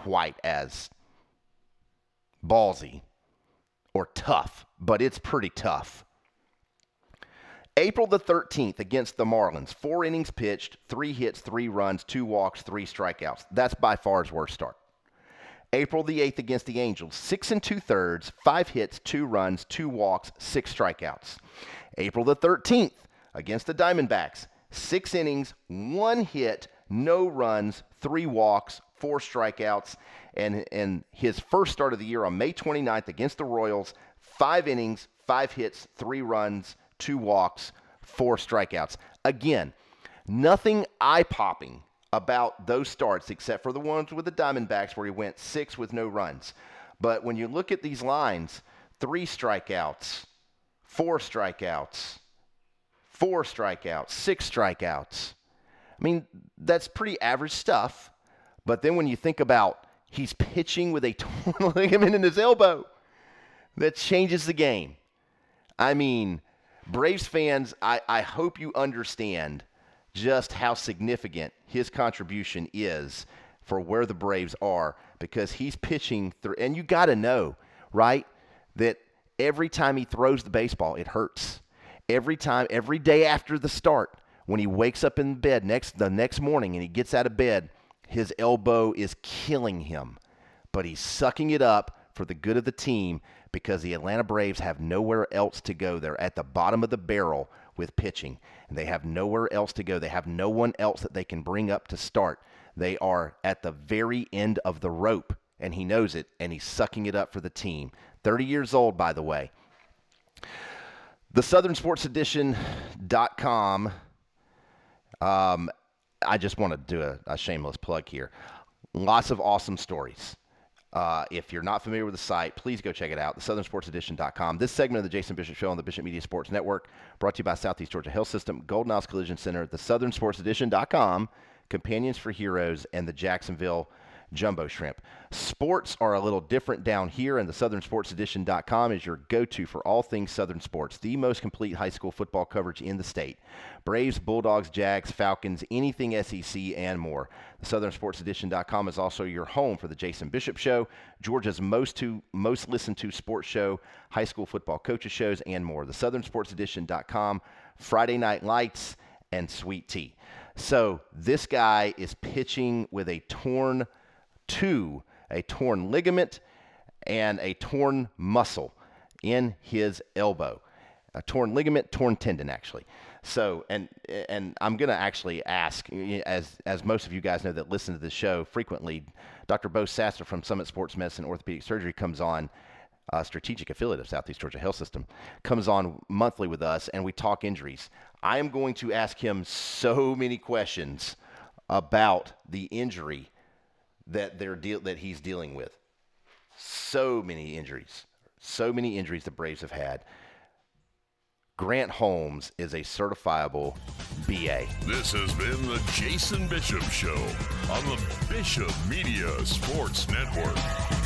ballsy or tough, but it's pretty tough. April the 13th against the Marlins, 4 innings pitched, 3 hits, 3 runs, 2 walks, 3 strikeouts. That's by far his worst start. April the 8th against the Angels, 6 2/3, 5 hits, 2 runs, 2 walks, 6 strikeouts. April the 13th against the Diamondbacks, 6 innings, 1 hit, no runs, 3 walks, 4 strikeouts. And his first start of the year on May 29th against the Royals, 5 innings, 5 hits, 3 runs, 2 walks, 4 strikeouts. Again, nothing eye-popping about those starts except for the ones with the Diamondbacks where he went 6 with no runs. But when you look at these lines, 3 strikeouts, 4 strikeouts, 4 strikeouts, 6 strikeouts. I mean, that's pretty average stuff. But then when you think about he's pitching with a torn ligament in his elbow, that changes the game. I mean, Braves fans, I hope you understand just how significant his contribution is for where the Braves are, because he's pitching through, and you got to know, right, that every time he throws the baseball, it hurts. Every day after the start, when he wakes up in bed the next morning and he gets out of bed, his elbow is killing him. But he's sucking it up for the good of the team because the Atlanta Braves have nowhere else to go. They're at the bottom of the barrel with pitching, and they have nowhere else to go. They have no one else that they can bring up to start. They are at the very end of the rope, and he knows it, and he's sucking it up for the team. 30 years old, by the way. The SouthernSportsEdition.com. I just want to do a shameless plug here. Lots of awesome stories. If you're not familiar with the site, please go check it out, theSouthernSportsEdition.com. This segment of the Jason Bishop Show on the Bishop Media Sports Network, brought to you by Southeast Georgia Health System, Golden Isles Collision Center, theSouthernSportsEdition.com, Companions for Heroes, and the Jacksonville Jumbo Shrimp. Sports are a little different down here, and the SouthernSportsEdition.com is your go-to for all things Southern sports, the most complete high school football coverage in the state. Braves, Bulldogs, Jags, Falcons, anything SEC, and more. The SouthernSportsEdition.com is also your home for the Jason Bishop Show, Georgia's most listened to sports show, high school football coaches shows, and more. The SouthernSportsEdition.com, Friday Night Lights, and Sweet Tea. So this guy is pitching with a torn ligament and a torn muscle in his elbow. A torn ligament, torn tendon, actually. So, and I'm going to actually ask, as most of you guys know that listen to this show frequently, Dr. Bo Sasser from Summit Sports Medicine Orthopedic Surgery comes on, a strategic affiliate of Southeast Georgia Health System, comes on monthly with us, and we talk injuries. I am going to ask him so many questions about the injury that he's dealing with. So many injuries the Braves have had. Grant Holmes is a certifiable BA. This has been the Jason Bishop Show on the Bishop Media Sports Network.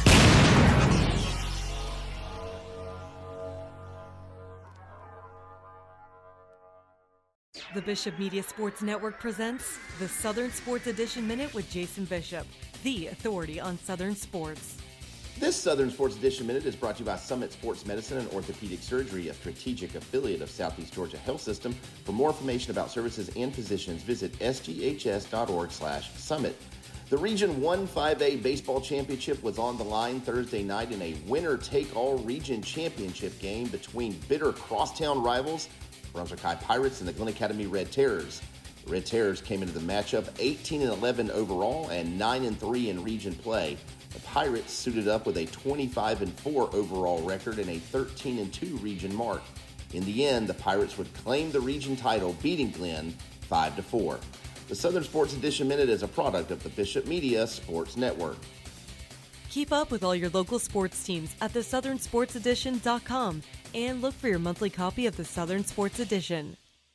The Bishop Media Sports Network presents the Southern Sports Edition Minute with Jason Bishop, the authority on Southern sports. This Southern Sports Edition Minute is brought to you by Summit Sports Medicine and Orthopedic Surgery, a strategic affiliate of Southeast Georgia Health System. For more information about services and physicians, visit sghs.org/summit. The Region 1 5A Baseball Championship was on the line Thursday night in a winner-take-all region championship game between bitter crosstown rivals, Brunswick High Pirates and the Glen Academy Red Terrors. The Red Terrors came into the matchup 18-11 overall and 9-3 in region play. The Pirates suited up with a 25-4 overall record and a 13-2 region mark. In the end, the Pirates would claim the region title, beating Glen 5-4. The Southern Sports Edition Minute is a product of the Bishop Media Sports Network. Keep up with all your local sports teams at theSouthernSportsEdition.com and look for your monthly copy of the Southern Sports Edition.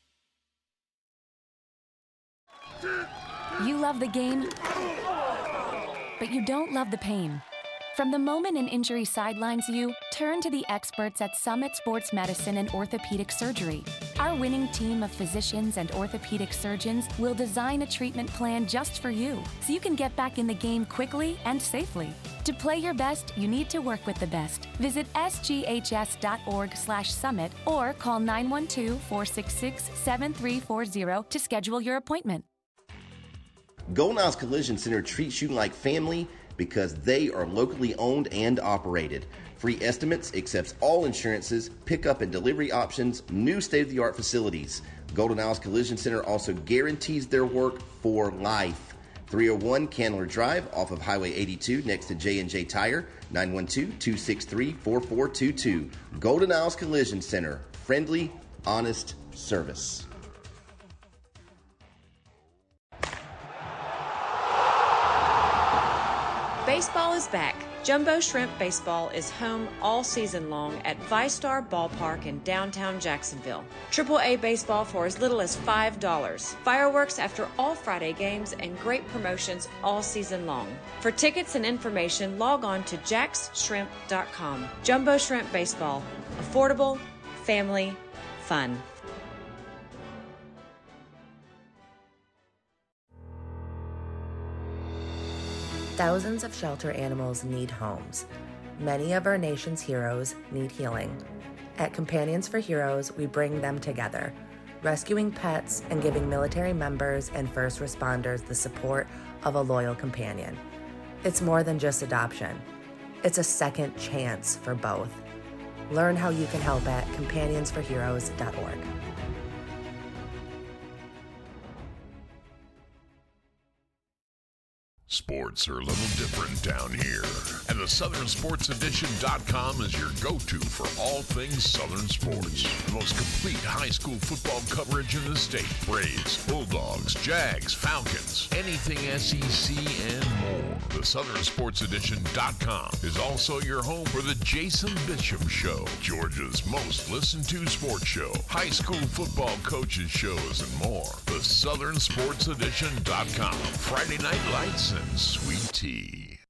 You love the game, but you don't love the pain. From the moment an injury sidelines you, turn to the experts at Summit Sports Medicine and Orthopedic Surgery. Our winning team of physicians and orthopedic surgeons will design a treatment plan just for you, so you can get back in the game quickly and safely. To play your best, you need to work with the best. Visit sghs.org/summit or call 912-466-7340 to schedule your appointment. Golden Isles Collision Center treats you like family because they are locally owned and operated. Free estimates, accepts all insurances, pickup and delivery options, new state-of-the-art facilities. Golden Isles Collision Center also guarantees their work for life. 301 Candler Drive off of Highway 82 next to J&J Tire, 912-263-4422. Golden Isles Collision Center, friendly, honest service. Baseball is back. Jumbo Shrimp Baseball is home all season long at ViStar Ballpark in downtown Jacksonville. AAA baseball for as little as $5. Fireworks after all Friday games and great promotions all season long. For tickets and information, log on to jaxshrimp.com. Jumbo Shrimp Baseball. Affordable, family, fun. Thousands of shelter animals need homes. Many of our nation's heroes need healing. At Companions for Heroes, we bring them together, rescuing pets and giving military members and first responders the support of a loyal companion. It's more than just adoption. It's a second chance for both. Learn how you can help at companionsforheroes.org. Sports are a little different down here, and the SouthernSportsEdition.com is your go-to for all things Southern sports. The most complete high school football coverage in the state. Braves, Bulldogs, Jags, Falcons, anything SEC and more. The SouthernSportsEdition.com is also your home for the Jason Bishop Show, Georgia's most listened to sports show, high school football coaches shows, and more. The SouthernSportsEdition.com. Friday Night Lights and Sweet Tea.